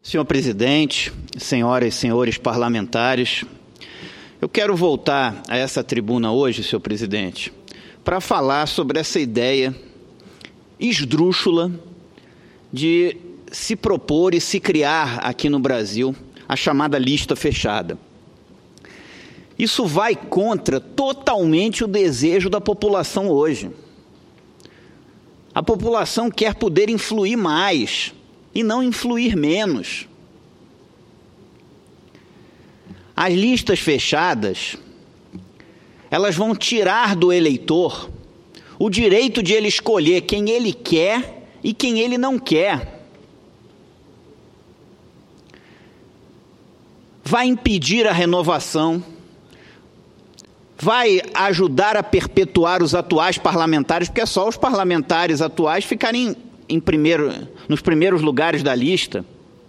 Senhor presidente, senhoras e senhores parlamentares, eu quero voltar a essa tribuna hoje, senhor presidente, para falar sobre essa ideia esdrúxula de se propor e se criar aqui no Brasil a chamada lista fechada. Isso vai contra totalmente o desejo da população hoje. A população quer poder influir mais e não influir menos. As listas fechadas, elas vão tirar do eleitor o direito de ele escolher quem ele quer e quem ele não quer. Vai impedir a renovação, vai ajudar a perpetuar os atuais parlamentares, porque é só os parlamentares atuais ficarem nos primeiros lugares da lista.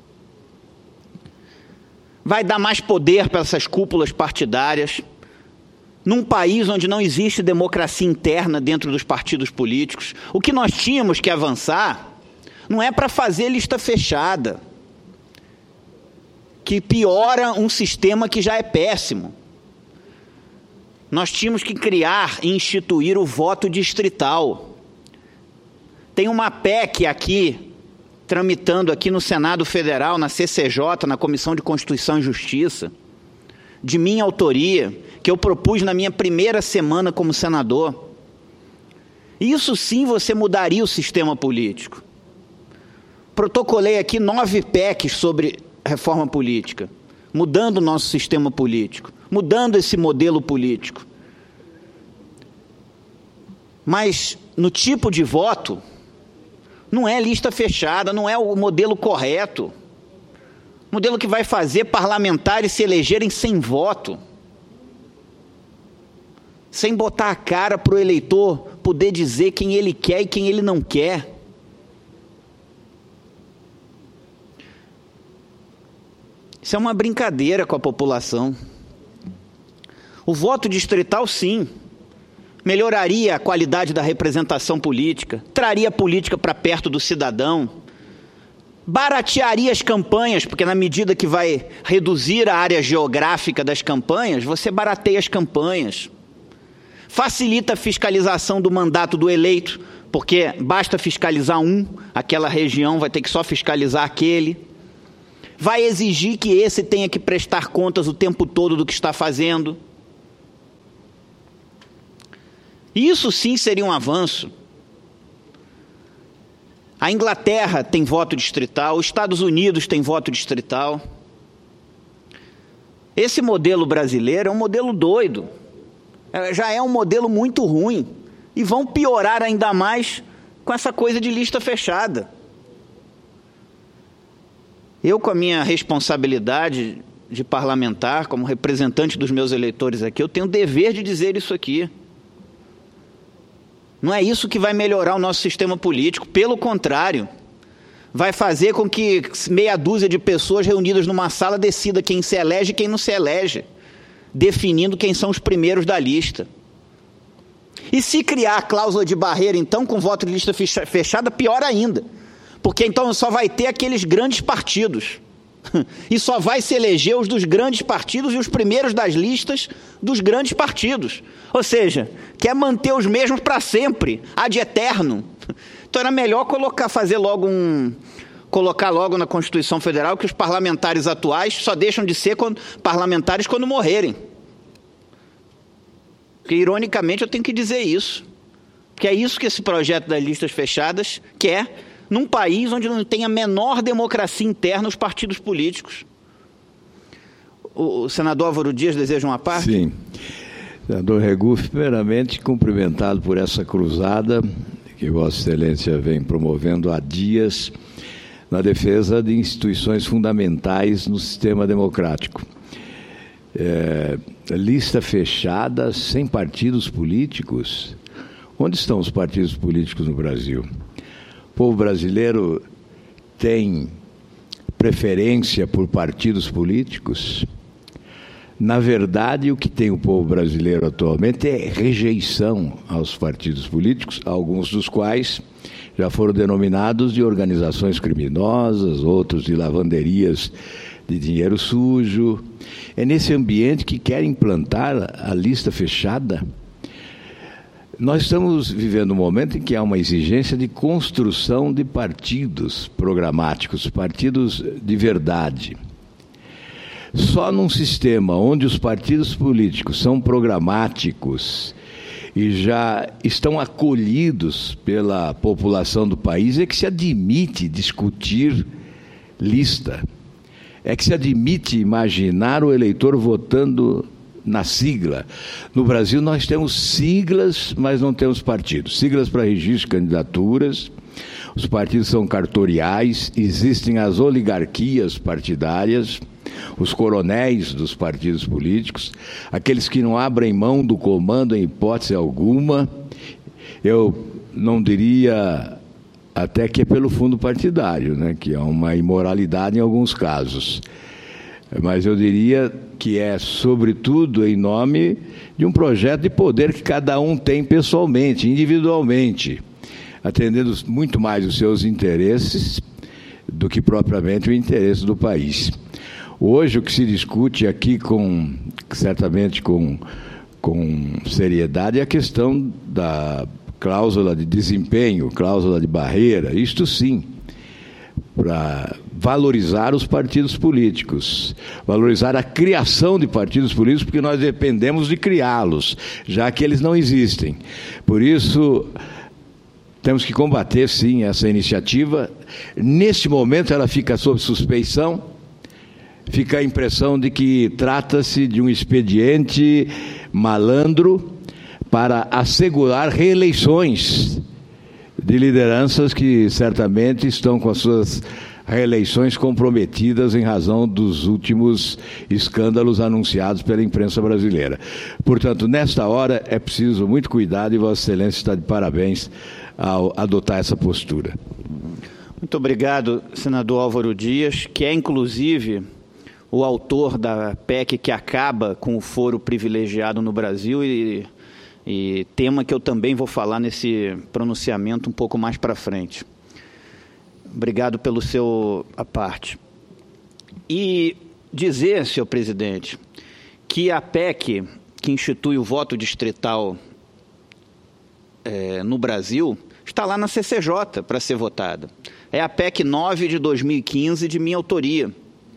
Vai dar mais poder para essas cúpulas partidárias, num país onde não existe democracia interna dentro dos partidos políticos. O que nós tínhamos que avançar não é para fazer lista fechada, que piora um sistema que já é péssimo. Nós tínhamos que criar e instituir o voto distrital. Tem uma PEC aqui, tramitando aqui no Senado Federal, na CCJ, na Comissão de Constituição e Justiça, de minha autoria, que eu propus na minha primeira semana como senador. Isso sim você mudaria o sistema político. Protocolei aqui 9 PECs sobre reforma política, mudando o nosso sistema político, mudando esse modelo político. Mas no tipo de voto, não é lista fechada, não é o modelo correto. Modelo que vai fazer parlamentares se elegerem sem voto, sem botar a cara para o eleitor poder dizer quem ele quer e quem ele não quer. Isso é uma brincadeira com a população. O voto distrital, sim, melhoraria a qualidade da representação política, traria a política para perto do cidadão, baratearia as campanhas, porque na medida que vai reduzir a área geográfica das campanhas, você barateia as campanhas. Facilita a fiscalização do mandato do eleito, porque basta fiscalizar aquela região vai ter que só fiscalizar aquele. Vai exigir que esse tenha que prestar contas o tempo todo do que está fazendo. Isso sim seria um avanço. A Inglaterra tem voto distrital, os Estados Unidos têm voto distrital. Esse modelo brasileiro é um modelo doido. Já é um modelo muito ruim. E vão piorar ainda mais com essa coisa de lista fechada. Eu, com a minha responsabilidade de parlamentar, como representante dos meus eleitores aqui, eu tenho o dever de dizer isso aqui. Não é isso que vai melhorar o nosso sistema político, pelo contrário, vai fazer com que meia dúzia de pessoas reunidas numa sala decida quem se elege e quem não se elege, definindo quem são os primeiros da lista. E se criar a cláusula de barreira, então, com voto de lista fechada, pior ainda, porque então só vai ter aqueles grandes partidos, e só vai se eleger os dos grandes partidos e os primeiros das listas dos grandes partidos. Ou seja, quer manter os mesmos para sempre, ad eterno. Então era melhor colocar logo na Constituição Federal que os parlamentares atuais só deixam de ser parlamentares quando morrerem. Porque, ironicamente, eu tenho que dizer isso. Porque é isso que esse projeto das listas fechadas quer, num país onde não tem a menor democracia interna os partidos políticos. O senador Álvaro Dias deseja uma parte? Sim. Senador Regufe, primeiramente cumprimentado por essa cruzada que Vossa Excelência vem promovendo há dias na defesa de instituições fundamentais no sistema democrático. Lista fechada, sem partidos políticos. Onde estão os partidos políticos no Brasil? O povo brasileiro tem preferência por partidos políticos? Na verdade, o que tem o povo brasileiro atualmente é rejeição aos partidos políticos, alguns dos quais já foram denominados de organizações criminosas, outros de lavanderias de dinheiro sujo. É nesse ambiente que querem implantar a lista fechada. Nós estamos vivendo um momento em que há uma exigência de construção de partidos programáticos, partidos de verdade. Só num sistema onde os partidos políticos são programáticos e já estão acolhidos pela população do país é que se admite discutir lista. É que se admite imaginar o eleitor votando na sigla. No Brasil nós temos siglas, mas não temos partidos. Siglas para registro de candidaturas, os partidos são cartoriais, existem as oligarquias partidárias, os coronéis dos partidos políticos, aqueles que não abrem mão do comando em hipótese alguma. Eu não diria até que é pelo fundo partidário, né, que é uma imoralidade em alguns casos. Mas eu diria que é, sobretudo, em nome de um projeto de poder que cada um tem pessoalmente, individualmente, atendendo muito mais os seus interesses do que propriamente o interesse do país. Hoje, o que se discute aqui, certamente com seriedade, é a questão da cláusula de desempenho, cláusula de barreira, isto sim, para valorizar os partidos políticos, valorizar a criação de partidos políticos, porque nós dependemos de criá-los, já que eles não existem. Por isso, temos que combater, sim, essa iniciativa. Neste momento, ela fica sob suspeição, fica a impressão de que trata-se de um expediente malandro para assegurar reeleições de lideranças que certamente estão com as suas reeleições comprometidas em razão dos últimos escândalos anunciados pela imprensa brasileira. Portanto, nesta hora é preciso muito cuidado e Vossa Excelência está de parabéns ao adotar essa postura. Muito obrigado, senador Álvaro Dias, que é inclusive o autor da PEC que acaba com o foro privilegiado no Brasil e tema que eu também vou falar nesse pronunciamento um pouco mais para frente. Obrigado pelo seu à parte. E dizer, senhor presidente, que a PEC que institui o voto distrital no Brasil está lá na CCJ para ser votada. É a PEC 9 de 2015, de minha autoria.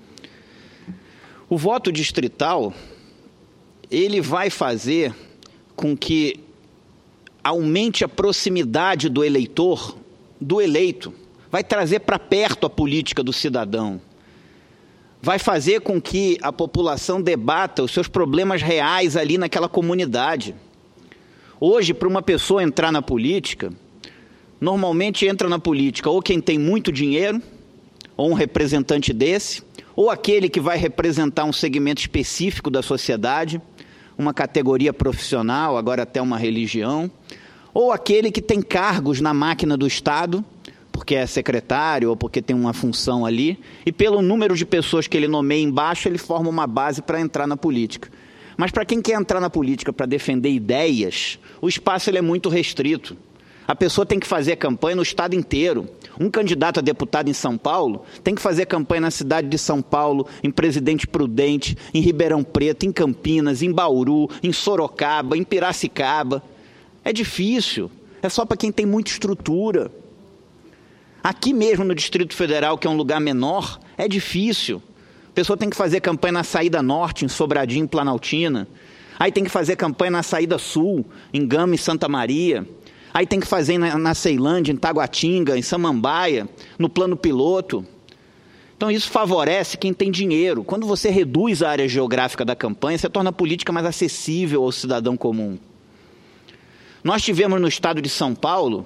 O voto distrital, ele vai fazer com que aumente a proximidade do eleitor, do eleito, vai trazer para perto a política do cidadão, vai fazer com que a população debata os seus problemas reais ali naquela comunidade. Hoje, para uma pessoa entrar na política, normalmente entra na política ou quem tem muito dinheiro, ou um representante desse, ou aquele que vai representar um segmento específico da sociedade, uma categoria profissional, agora até uma religião, ou aquele que tem cargos na máquina do Estado, porque é secretário ou porque tem uma função ali, e pelo número de pessoas que ele nomeia embaixo, ele forma uma base para entrar na política. Mas para quem quer entrar na política para defender ideias, o espaço ele é muito restrito. A pessoa tem que fazer campanha no estado inteiro. Um candidato a deputado em São Paulo tem que fazer campanha na cidade de São Paulo, em Presidente Prudente, em Ribeirão Preto, em Campinas, em Bauru, em Sorocaba, em Piracicaba. É difícil. É só para quem tem muita estrutura. Aqui mesmo no Distrito Federal, que é um lugar menor, é difícil. A pessoa tem que fazer campanha na saída norte, em Sobradinho, Planaltina. Aí tem que fazer campanha na saída sul, em Gama e Santa Maria. Aí tem que fazer na Ceilândia, em Taguatinga, em Samambaia, no plano piloto. Então isso favorece quem tem dinheiro. Quando você reduz a área geográfica da campanha, você torna a política mais acessível ao cidadão comum. Nós tivemos no estado de São Paulo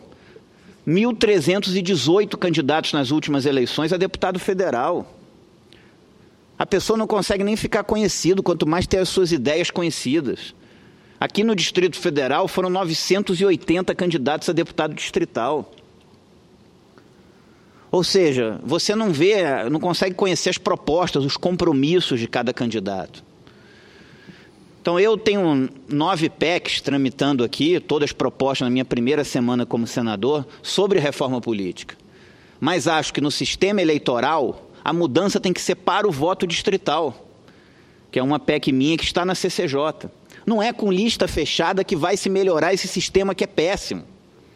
1.318 candidatos nas últimas eleições a deputado federal. A pessoa não consegue nem ficar conhecido, quanto mais ter as suas ideias conhecidas. Aqui no Distrito Federal foram 980 candidatos a deputado distrital. Ou seja, você não consegue conhecer as propostas, os compromissos de cada candidato. Então, eu tenho 9 PECs tramitando aqui, todas propostas na minha primeira semana como senador, sobre reforma política. Mas acho que no sistema eleitoral, a mudança tem que ser para o voto distrital, que é uma PEC minha que está na CCJ. Não é com lista fechada que vai se melhorar esse sistema que é péssimo.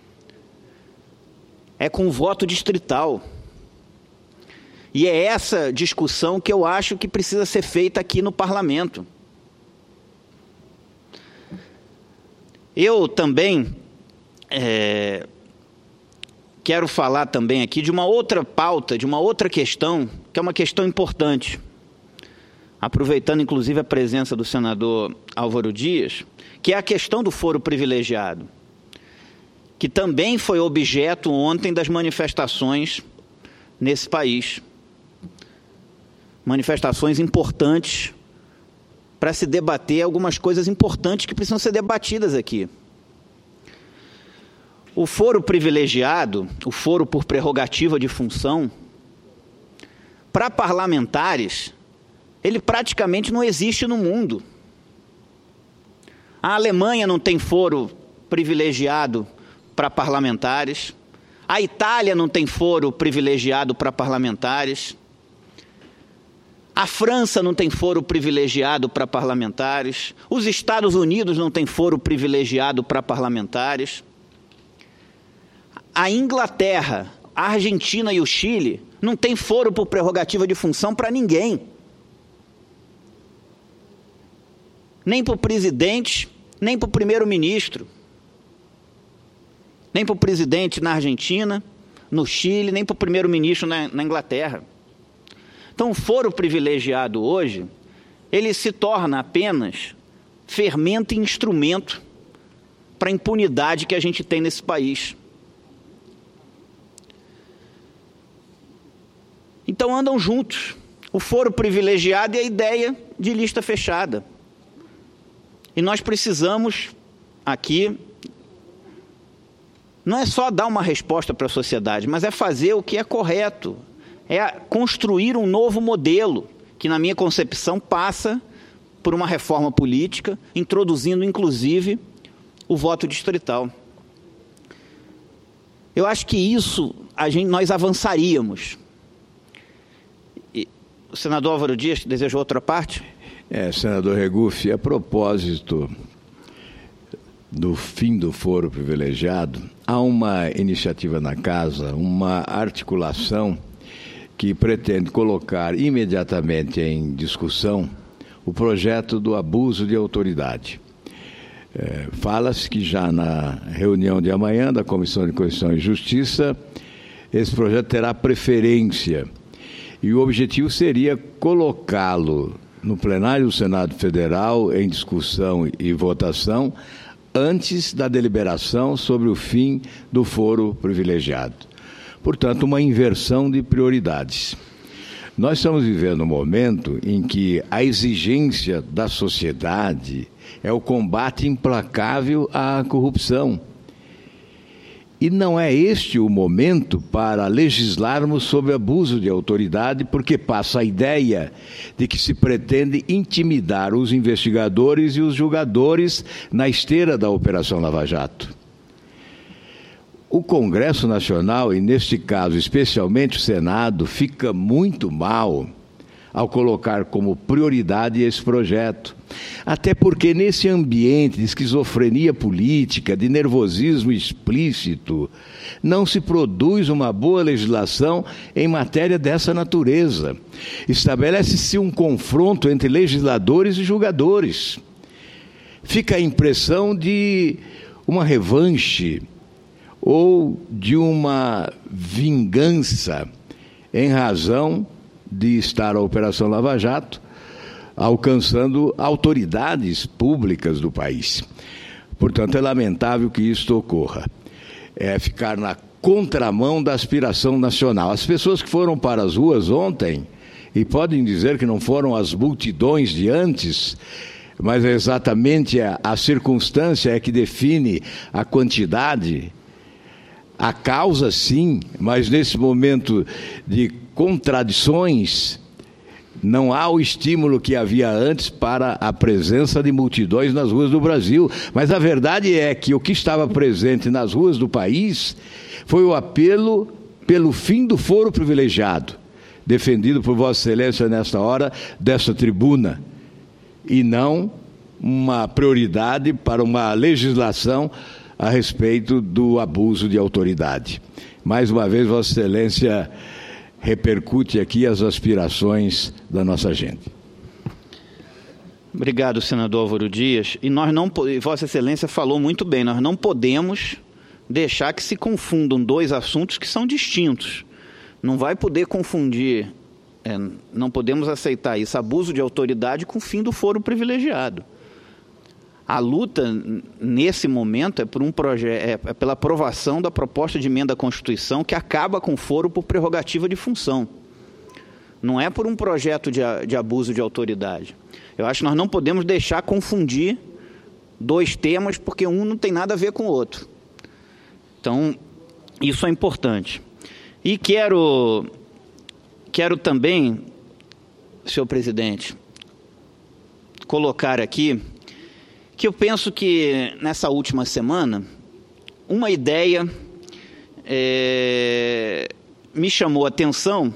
É com voto distrital. E é essa discussão que eu acho que precisa ser feita aqui no parlamento. Eu também quero falar também aqui de uma outra pauta, de uma outra questão, que é uma questão importante. Aproveitando inclusive a presença do senador Álvaro Dias, que é a questão do foro privilegiado, que também foi objeto ontem das manifestações nesse país. Manifestações importantes para se debater algumas coisas importantes que precisam ser debatidas aqui. O foro privilegiado, o foro por prerrogativa de função, para parlamentares, ele praticamente não existe no mundo. A Alemanha não tem foro privilegiado para parlamentares, a Itália não tem foro privilegiado para parlamentares, a França não tem foro privilegiado para parlamentares, os Estados Unidos não tem foro privilegiado para parlamentares, a Inglaterra, a Argentina e o Chile não tem foro por prerrogativa de função para ninguém. Nem para o presidente, nem para o primeiro-ministro, nem para o presidente na Argentina, no Chile, nem para o primeiro-ministro na Inglaterra. Então, o foro privilegiado hoje, ele se torna apenas fermento e instrumento para a impunidade que a gente tem nesse país. Então, andam juntos o foro privilegiado e a ideia de lista fechada. E nós precisamos, aqui, não é só dar uma resposta para a sociedade, mas é fazer o que é correto, é construir um novo modelo, que na minha concepção passa por uma reforma política, introduzindo inclusive o voto distrital. Eu acho que isso nós avançaríamos. E o senador Álvaro Dias desejou outra parte? Senador Regufe, a propósito do fim do foro privilegiado, há uma iniciativa na Casa, uma articulação que pretende colocar imediatamente em discussão o projeto do abuso de autoridade. Fala-se que já na reunião de amanhã da Comissão de Constituição e Justiça, esse projeto terá preferência e o objetivo seria colocá-lo no plenário do Senado Federal em discussão e votação antes da deliberação sobre o fim do foro privilegiado. Portanto, uma inversão de prioridades. Nós estamos vivendo um momento em que a exigência da sociedade é o combate implacável à corrupção. E não é este o momento para legislarmos sobre abuso de autoridade, porque passa a ideia de que se pretende intimidar os investigadores e os julgadores na esteira da Operação Lava Jato. O Congresso Nacional, e neste caso especialmente o Senado, fica muito mal ao colocar como prioridade esse projeto. Até porque nesse ambiente de esquizofrenia política, de nervosismo explícito, não se produz uma boa legislação em matéria dessa natureza. Estabelece-se um confronto entre legisladores e julgadores. Fica a impressão de uma revanche ou de uma vingança em razão de estar a Operação Lava Jato alcançando autoridades públicas do país. Portanto, é lamentável que isto ocorra. É ficar na contramão da aspiração nacional. As pessoas que foram para as ruas ontem, e podem dizer que não foram as multidões de antes, mas é exatamente a circunstância é que define a quantidade. A causa, sim, mas nesse momento de contradições, Não há o estímulo que havia antes para a presença de multidões nas ruas do Brasil. Mas a verdade é que o que estava presente nas ruas do país foi o apelo pelo fim do foro privilegiado, defendido por Vossa Excelência nesta hora desta tribuna, e não uma prioridade para uma legislação a respeito do abuso de autoridade. Mais uma vez, Vossa Excelência repercute aqui as aspirações da nossa gente. Obrigado, senador Álvaro Dias. E Vossa Excelência falou muito bem, nós não podemos deixar que se confundam dois assuntos que são distintos. Não vai poder confundir, não podemos aceitar isso, abuso de autoridade com o fim do foro privilegiado. A luta, nesse momento, é por pela aprovação da proposta de emenda à Constituição que acaba com o foro por prerrogativa de função. Não é por um projeto de abuso de autoridade. Eu acho que nós não podemos deixar confundir dois temas, porque um não tem nada a ver com o outro. Então, isso é importante. E quero também, senhor presidente, colocar aqui que eu penso que nessa última semana uma ideia me chamou a atenção,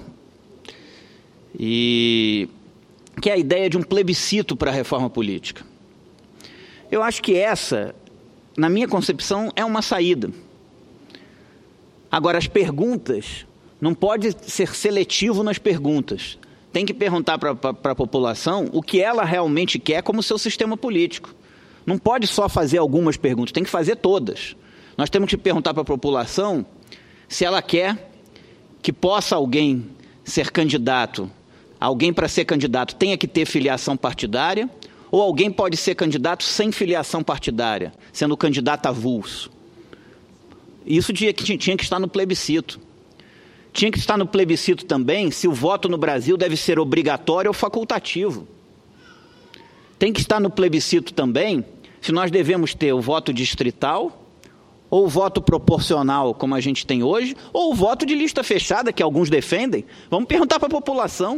e que é a ideia de um plebiscito para a reforma política. Eu acho que essa, na minha concepção, é uma saída. Agora, as perguntas, não pode ser seletivo nas perguntas. Tem que perguntar para a população o que ela realmente quer como seu sistema político. Não pode só fazer algumas perguntas, tem que fazer todas. Nós temos que perguntar para a população se ela quer que possa alguém ser candidato, alguém para ser candidato tenha que ter filiação partidária, ou alguém pode ser candidato sem filiação partidária, sendo candidato avulso. Isso tinha que estar no plebiscito. Tinha que estar no plebiscito também se o voto no Brasil deve ser obrigatório ou facultativo. Tem que estar no plebiscito também se nós devemos ter o voto distrital, ou o voto proporcional, como a gente tem hoje, ou o voto de lista fechada, que alguns defendem. Vamos perguntar para a população.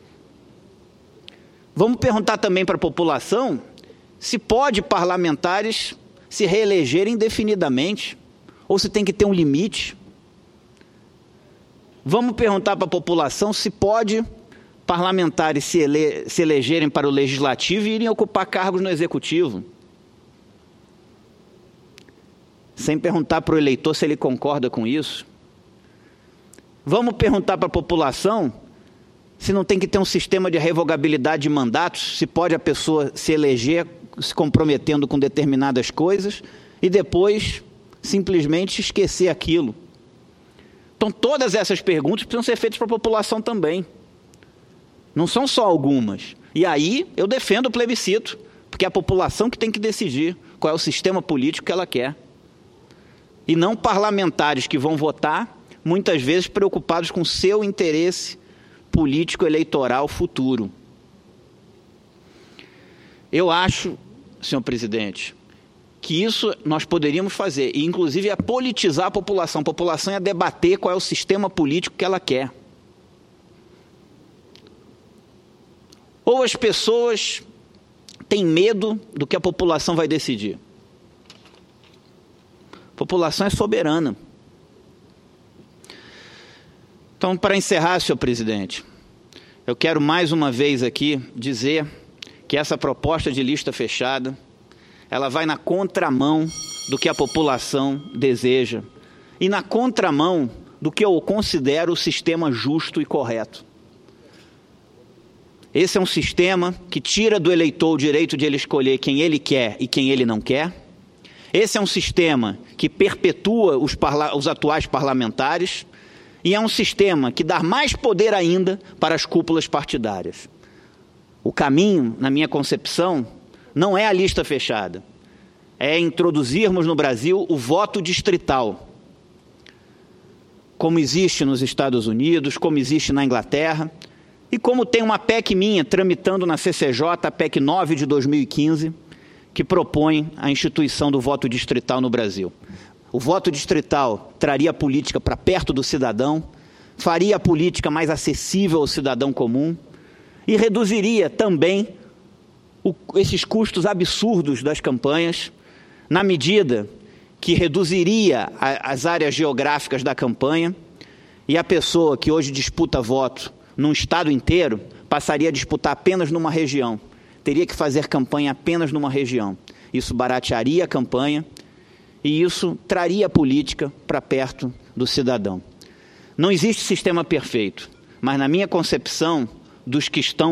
Vamos perguntar também para a população se pode parlamentares se reelegerem indefinidamente, ou se tem que ter um limite. Vamos perguntar para a população se pode parlamentares se elegerem para o legislativo e irem ocupar cargos no executivo, sem perguntar para o eleitor se ele concorda com isso. Vamos perguntar para a população se não tem que ter um sistema de revogabilidade de mandatos, se pode a pessoa se eleger se comprometendo com determinadas coisas e depois simplesmente esquecer aquilo. Então, todas essas perguntas precisam ser feitas para a população também. Não são só algumas. E aí eu defendo o plebiscito, porque é a população que tem que decidir qual é o sistema político que ela quer. E não parlamentares que vão votar, muitas vezes preocupados com seu interesse político eleitoral futuro. Eu acho, senhor presidente, que isso nós poderíamos fazer, e inclusive é politizar a população é debater qual é o sistema político que ela quer. Ou as pessoas têm medo do que a população vai decidir. A população é soberana. Então, para encerrar, senhor presidente, eu quero mais uma vez aqui dizer que essa proposta de lista fechada, ela vai na contramão do que a população deseja e na contramão do que eu considero o sistema justo e correto. Esse é um sistema que tira do eleitor o direito de ele escolher quem ele quer e quem ele não quer. Esse é um sistema que perpetua os atuais parlamentares e é um sistema que dá mais poder ainda para as cúpulas partidárias. O caminho, na minha concepção, não é a lista fechada. É introduzirmos no Brasil o voto distrital, como existe nos Estados Unidos, como existe na Inglaterra, e como tem uma PEC minha tramitando na CCJ, a PEC 9 de 2015, que propõe a instituição do voto distrital no Brasil. O voto distrital traria a política para perto do cidadão, faria a política mais acessível ao cidadão comum, e reduziria também esses custos absurdos das campanhas, na medida que reduziria as áreas geográficas da campanha, e a pessoa que hoje disputa voto num estado inteiro passaria a disputar apenas numa região. Teria que fazer campanha apenas numa região. Isso baratearia a campanha e isso traria a política para perto do cidadão. Não existe sistema perfeito, mas na minha concepção dos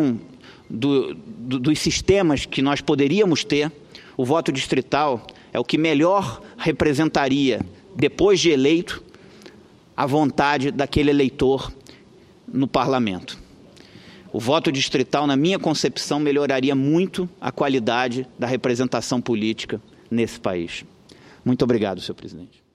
sistemas que nós poderíamos ter, o voto distrital é o que melhor representaria, depois de eleito, a vontade daquele eleitor no parlamento. O voto distrital, na minha concepção, melhoraria muito a qualidade da representação política nesse país. Muito obrigado, senhor presidente.